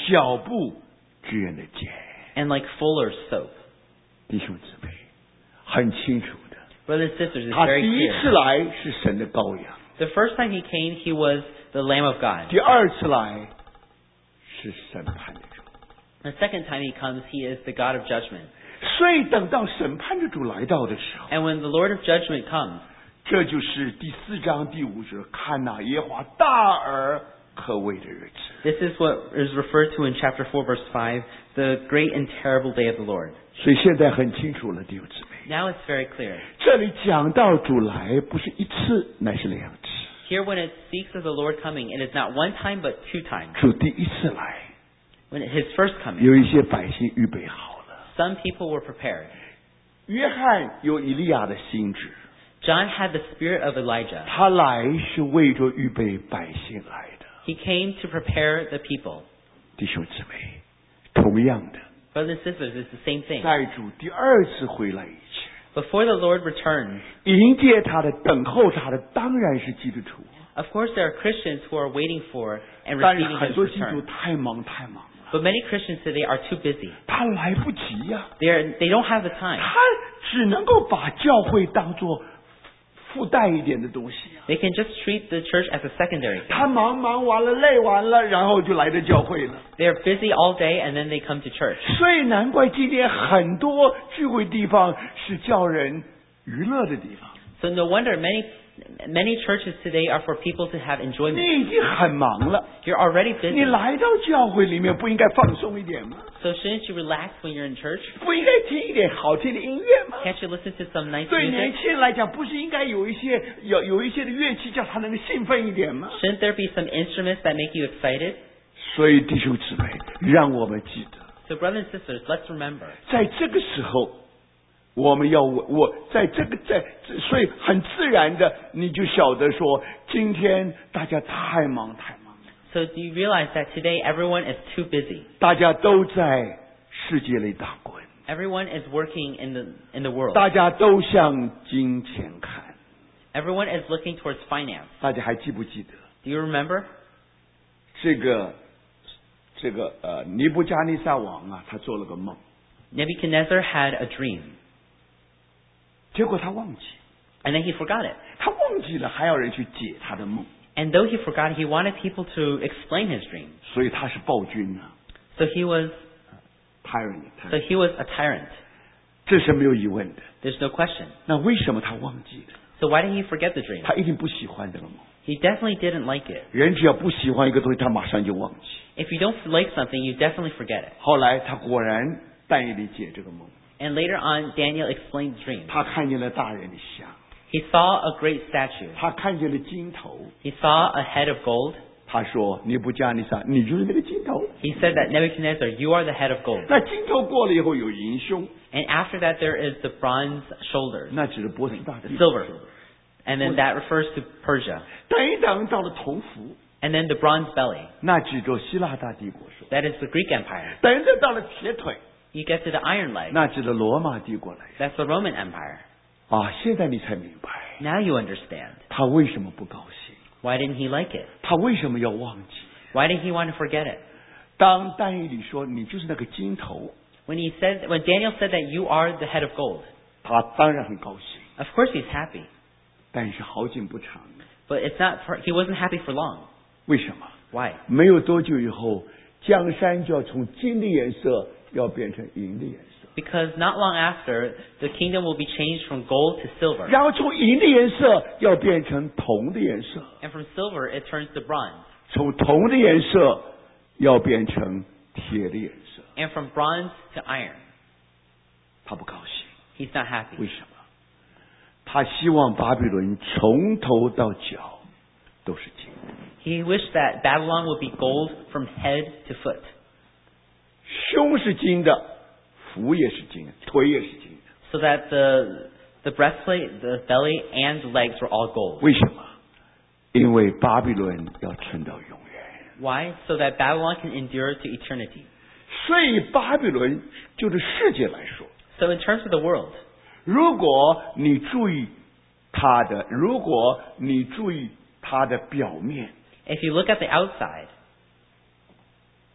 脚布织人的茧。 and like fuller's soap. 弟兄姊妹，很清楚的。 Brothers and sisters, it's 他 very 第一 clear. 次来是神的羔羊， The first time he came, he was the Lamb of God. 第二次来是审判的主。 The second time he comes, he is the God of judgment. 所以等到审判的主来到的时候， And when the Lord of judgment comes, 这就是第4章第5节，看哪耶和华大而可畏的日子。 this is what is referred to in chapter 4, verse 5, the great and terrible day of the Lord. 所以现在很清楚了，弟兄姊妹， Now it's very clear. 这里讲到主来，不是一次，乃是2次。 Here when it speaks of the Lord coming, it is not one time but 2 times. 主第一次来， When his first coming, 有一些百姓预备好了。 some people were prepared. 约翰有以利亚的心志， John had the spirit of Elijah. 他来是为着预备百姓来的。 He came to prepare the people. 弟兄姊妹，同样的， Brothers and sisters, it's the same thing. 在主第2次回来以前， Before the Lord returns, 迎接他的、等候他的，当然是基督徒。 of course there are Christians who are waiting for and 但是 receiving 很 his 多基督徒 return. 太忙了， But many Christians today are too busy. 他来不及呀、 They don't have the time. 他只能够把教会当作附带一点的东西呀、 They can just treat the church as a secondary thing. 他忙完了，累完了，然后就来到教会了。 They're busy all day and then they come to church. 所以难怪今天很多聚会地方是叫人娱乐的地方。 So no wonder many churches today are for people to have 你 enjoyment. 已经很忙了， You're already 你 busy. 来到教会里面不应该放松一点吗？ So shouldn't you relax when you're in church? 不应该听一点好听的音乐吗？ Can't you listen to some nice 对年 music? 轻人来讲，不是应该有一些的乐器，叫他能够兴奋一点吗？ Shouldn't there be some instruments that make you excited? 所以弟兄姊妹，让我们记得， So brothers and sisters, let's remember. 在这个时候，我们要所以很自然的，你就晓得说，今天大家太忙了， So do you realize that today everyone is too busy? 大家都在世界里打滚， Everyone is working in the world. 大家都向金钱看。 Everyone is looking towards finance. 大家还记不记得 Do you remember? 这个尼布加尼撒王啊，他做了个梦， Nebuchadnezzar had a dream, 结果他忘记， and then he forgot it. 他忘记了还要人去解他的梦， And though he forgot, he wanted people to explain his dream. 所以他是暴君啊 So he was ，tyrant， a tyrant. 这是没有疑问的。 There's no question. 那为什么他忘记了？ So why did he forget the dream? 他一定不喜欢这个梦。 He definitely didn't like it. 人只要不喜欢一个东西，他马上就忘记。 If you don't like something, you definitely forget it. 后来他果然但以理解这个梦， And later on, Daniel explained the dream. 他看见了大人的像， He saw a great statue. 他看见了金头。 He saw a head of gold. 他说：“尼布加尼撒，你就是那个金头。 He said that Nebuchadnezzar, you are the head of gold. 那金头过了以后有银胸， And after that, there is the bronze shoulders, 那指的波斯大 the 帝。 silver. And then that refers to Persia. 等一等到了铜服， And then the bronze belly. 那指着希腊大帝国说。 That is the Greek Empire. 等一等到了铁腿， You get to the iron leg. 那指的罗马帝国来。 That's the Roman Empire. 啊，现在你才明白 Now you understand. 他为什么不高兴， Why didn't he like it? 他为什么要忘记。 Why did he want to forget it? 当但以理说你就是那个金头， When Daniel said that you are the head of gold, 他当然很高兴， of course he's happy. 但是好景不长。 But he wasn't happy for long. 为什么？ Why? 没有多久以后，江山就要从金的颜色要变成银的颜色， Because not long after, the kingdom will be changed from gold to silver. 然后从银的颜色要变成铜的颜色， And from silver, it turns to bronze. 从铜的颜色要变成铁的颜色。 And from bronze to iron. 他不高兴， He's not happy. 为什么？他希望巴比伦从头到脚都是金的。 He wished that Babylon would be gold from head to foot. 胸是金的，腹也是金的，腿也是金的。 So that the breastplate, the belly, and the legs were all gold. 为什么？因为巴比伦要存到永远。 Why? So that Babylon can endure to eternity. 所以巴比伦就是世界来说， So in terms of the world, 如果你注意它的表面， if you look at the outside,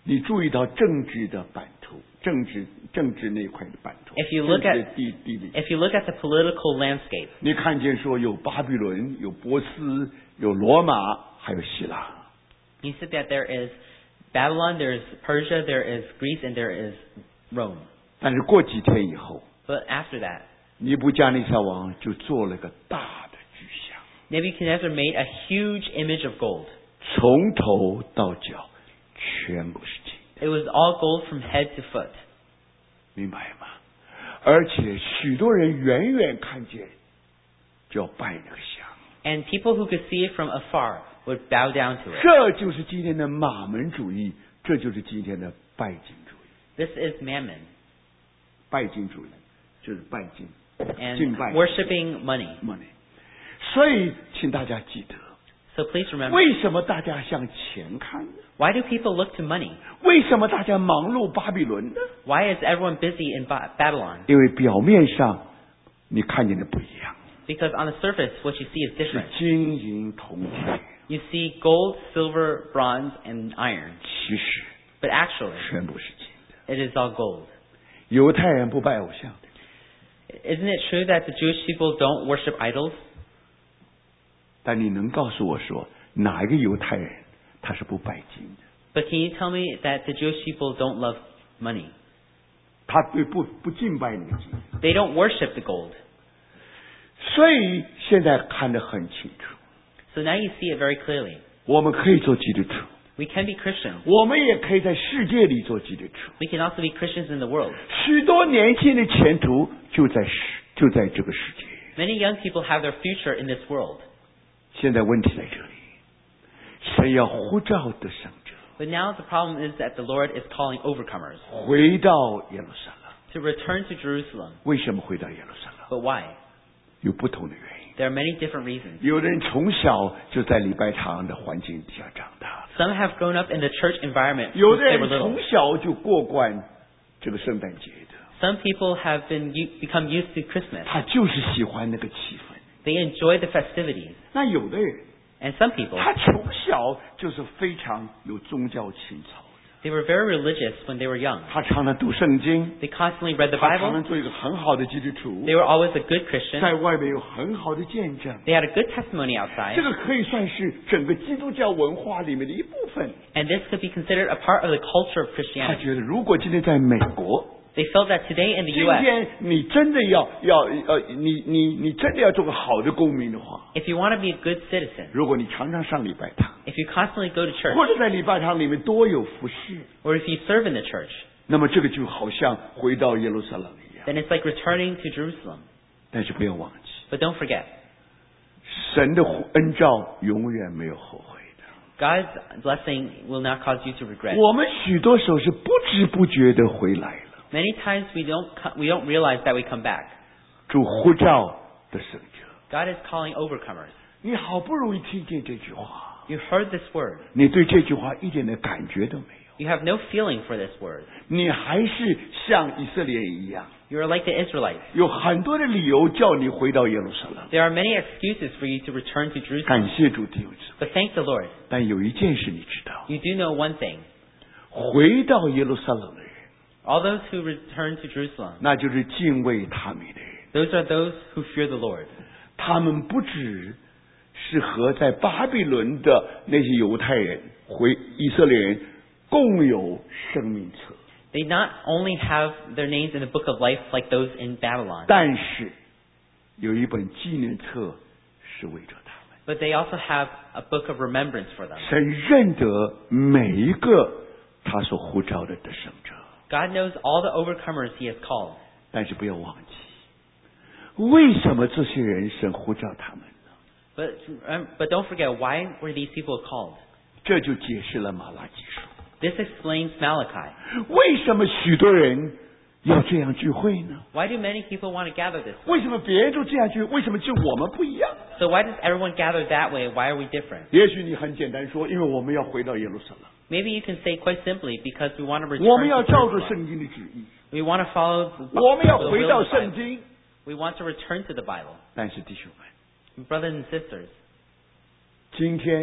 你注意到政治的版图，政治那块的版图。 If you look at 政治的地理， if you look at the political landscape, 你看见说有巴比伦，有波斯，有罗马，还有希腊。 you see that there is Babylon, there is Persia, there is Greece, and there is Rome. 但是过几天以后， But after that, 尼布加尼撒王就做了个大的巨像， Nebuchadnezzar made a huge image of gold. 从头到脚全部是金， It was all gold from head to foot. 明白吗？而且许多人远远看见就要拜那个像， And people who could see it from afar would bow down to it. 这就是今天的马门主义，这就是今天的拜金主义。 This is mammon 拜金主义就是拜金， and 敬拜 worshipping money. money。所以，请大家记得， So please remember, 为什么大家向钱看呢？ why do people look to money? 为什么大家忙碌巴比伦呢？ Why is everyone busy in Babylon? 因为表面上你看见的不一样， Because on the surface, what you see is 是 different. 金银铜铁， You see gold, silver, bronze, and iron. 其实 But actually, 全部是金的。 it is all gold. 犹太人不拜偶像的， Isn't it true that the Jewish people don't worship idols? 但你能告诉我说哪一个犹太人他是不拜金的？ But can you tell me that the Jewish people don't love money? 他对不敬拜那个金。 They don't worship the gold. 所以现在看得很清楚， So now you see it very clearly. 我们可以做基督徒， We can be Christians. 我们也可以在世界里做基督徒。 We can also be Christians in the world. 许多年轻的前途就在这个世界。 Many young people have their future in this world. 现在问题在这里，神要呼召得胜者 But now the problem is that the Lord is calling overcomers 回到耶路撒冷。 to return to Jerusalem. 为什么回到耶路撒冷？ But why? 有不同的原因。 There are many different reasons. 有的人从小就在礼拜堂的环境底下长大， Some have grown up in the church environment 有 since 的 they 人 were 从 little. 小就过惯这个圣诞节的， Some people have become used to Christmas. 他就是喜欢那个气氛。 They enjoy the festivities. 那有的人， And some people, 他从小就是非常有宗教情操的， they were very religious when they were young. 他常常读圣经， They constantly read the 他常常 Bible. 做一个很好的基督徒 They，were always a good Christian. 在外面有很好的见证。 They had a good testimony outside. 这个可以算是整个基督教文化里面的一部分。 And this could be considered a part of the culture of 他 Christianity. 觉得，如果今天在美国， They felt that today in the 今 U.S., 天你真的你真的要做个好的公民的话， if you want to be a good citizen, 如果你常常上礼拜堂， if you constantly go to church, 或者在礼拜堂里面多有服侍， or if you serve in the church, 那么这个就好像回到耶路撒冷一样。 then it's like returning to Jerusalem. 但是不要忘记， But don't forget, 神的恩召永远没有后悔的。 God's blessing will not cause you to regret. 我们许多时候是不知不觉的回来了。 Many times we don't realize that we come back. 主呼召的圣者， God is calling overcomers. 你好不容易听见这句话， You heard this word. 你对这句话一点的感觉都没有， You have no feeling for this word. 你还是像以色列一样， You are like the Israelites. 有很多的理由叫你回到耶路撒冷。 There are many excuses for you to return to Jerusalem. 感谢主弟兄姊妹， But thank the Lord. 但有一件事你知道， You do know one thing. 回到耶路撒冷的人， All those who return to Jerusalem, 那就是敬畏他米的人。 those are those who fear the Lord. 他们不只是和在巴比伦的那些犹太人、以色列人共有生命册， They not only have their names in the book of life like those in Babylon, 但是有一本纪念册是为着他们。 but they also have a book of remembrance for them. 神认得每一个他所呼召的得胜者， God knows all the overcomers He has called. 但是不要忘记，为什么这些人神呼召他们呢？ But don't forget, why were these people called? 这就解释了马拉基书。 This explains Malachi. 为什么许多人要这样聚会呢？ Why do many people want to gather this way? 为什么别人都这样聚？为什么就我们不一样？ So why does everyone gather that way? Why are we different? 也许你很简单说，因为我们要回到耶路撒冷， Maybe you can say quite simply, because we want to 我 return 们要 to 照着 Jerusalem. 圣经的旨意， We want to follow the 我们要 the 回 will 到 of the 圣 Bible. 经。 We want to return to the Bible. 但是弟兄们， Brothers and sisters, 今天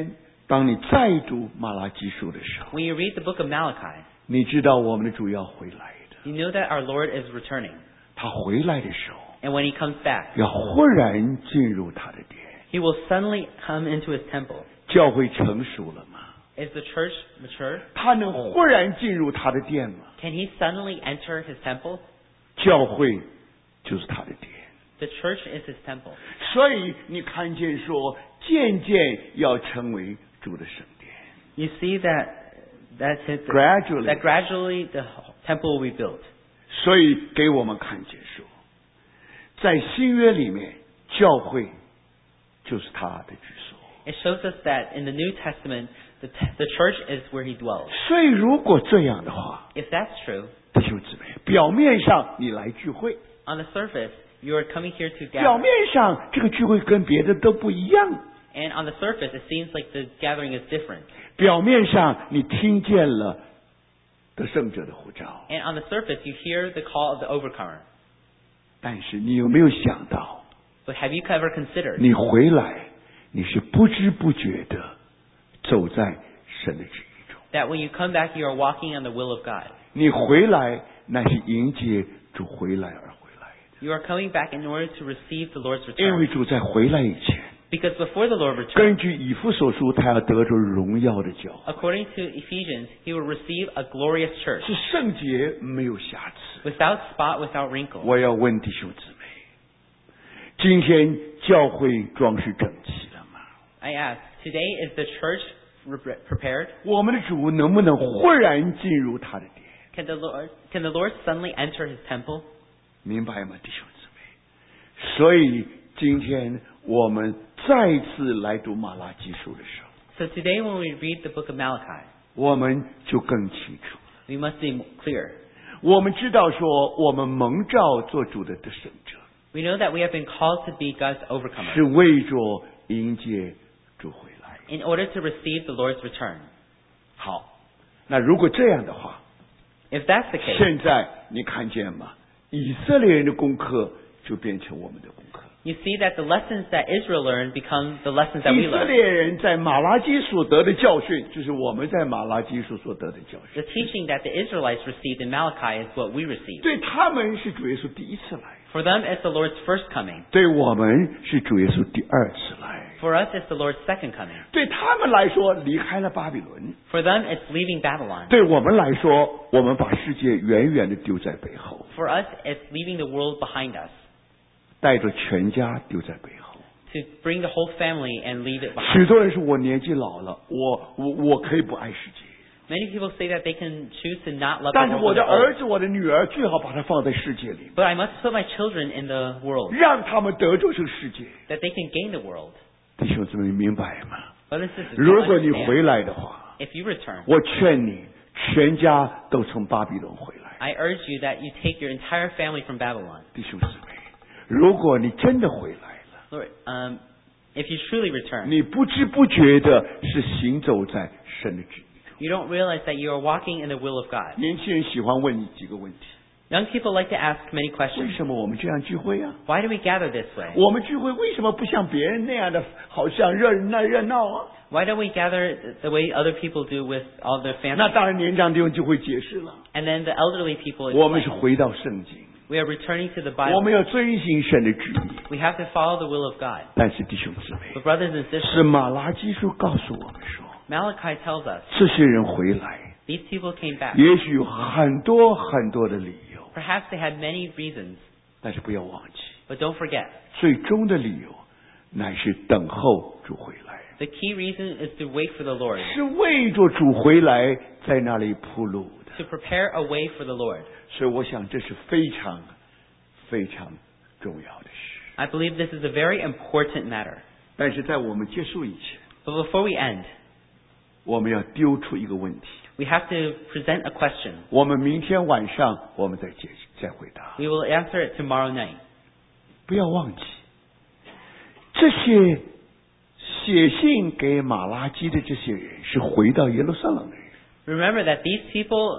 当你再读马拉基书的时候， when you read the book of Malachi, 你知道我们的主要回来的。 you know that our Lord is returning. 他回来的时候， And when he comes back, 要忽然进入他的殿。 he will suddenly come into his temple. 教会成熟了吗？ Is the church mature? 他能忽然进入他的殿吗？ Can he suddenly enter his temple? 教会就是他的殿。 The church is his temple. 所以你看见说，渐渐要成为主的圣殿。 You see that Gradually. gradually the temple will be built. 所以给我们看见说，在新约里面，教会就是他的居所。 It shows us that in the New Testament, the church is where he dwells. 所以如果这样的话， If that's true, 弟兄姊妹，表面上你来聚会， on the surface, you are coming here to 表 gather. 面上这个聚会跟别的都不一样， And on the surface, it seems like the gathering is different. 表面上你听见了得胜者的呼召， And on the surface, you hear the call of the overcomer. 但是你有没有想到， But have you ever considered 你回来，你是不知不觉的走在神的旨意中。 that when you come back, you are walking on the will of God? 你回来，那是迎接主回来而回来的， You are coming back in order to receive the Lord's 因为 return. 主在回来以前， Because before the Lord returns, 根据以弗所书，他要得着荣耀的教会， according to Ephesians, he will receive a glorious church 是圣洁没有瑕疵。 without spot, without wrinkle. 我要问弟兄姊妹，今天教会装饰整齐了吗？ I ask, today is the church prepared? 我们的主能不能忽然进入他的殿？ Can the Lord suddenly enter his temple? 明白吗，弟兄姊妹？所以今天我们再次来读马拉基书的时候， So today when we read the book of Malachi, 我们就更清楚了。 we must be clear. 我们知道说，我们蒙召做主的得胜者， We know that we have been called to be God's 是 overcomer 为着迎接主回来。 in order to receive the Lord's return. 好，那如果这样的话， If that's the case, 现在你看见吗？以色列人的功课就变成我们的功课。 you see that the lessons that Israel learned become the lessons that 以 we 色 learn. 列人在马拉基所得的教训，就是我们在马拉基所得的教训。 The teaching that the Israelites received in Malachi is what we receive. 对他们是主耶稣第一次来， For them, it's the Lord's first coming. 对我们是主耶稣第二次来。 For us, it's the Lord's second coming. 对他们来说，离开了巴比伦； For them, it's leaving Babylon. 对我们来说，我们把世界远远的丢在背后， For us, it's leaving the world behind us. 带着全家丢在背后。 To bring the whole family and leave it behind. 许多人说我年纪老了，我可以不爱世界， Many people say that they can choose to not love 但 the 是 world 我 when 的 they're old. 儿子、我的女儿最好把它放在世界里， But I must put my children in the world, 让他们得着这个世界。 that they can gain the world. 弟兄姊妹，明白吗？ Brothers and sisters, 如果你 understand. 回来的话， If you return, 我劝你全家都从巴比伦回来。 I urge you that you take your entire family from Babylon. 弟兄姊妹，如果你真的回来了， Lord, if you truly return, 你不知不觉的是行走在神的旨意中。 you don't realize that you are walking in the will of God. 年轻人喜欢问你几个问题： Young people like to ask many 为 questions. 什么我们这样聚会啊？ Why do we gather this way? 我们聚会为什么不像别人那样的，好像热闹啊？ Why don't we gather the way other people do with all their 那 family? 当然，年长弟兄就会解释了。 And then the elderly people 我们是 explain. 回到圣经， We are returning to the 我 Bible. 们要遵行神的旨意。 We have to follow the will of God. 但是弟兄姊妹， But brothers and 是 sisters, 马拉基书告诉我们说， Malachi tells us 这些人回来， these people came back. 也许有很多很多的理由， Perhaps they had many reasons, 但是不要忘记， but don't forget, 最终的理由乃是等候主回来， the key reason is to wait for the Lord, 是为着主回来在那里铺路的。 to prepare a way for the Lord. 所以我想这是非常非常重要的事。 I believe this is a very important matter. 但是在我们结束以前， But before we end, 我们要丢出一个问题。 we have to present a question. 我们明天晚上我们再回答。 We will answer it tomorrow night. 不要忘记，这些写信给马拉基的这些人是回到耶路撒冷的人。 Remember that these people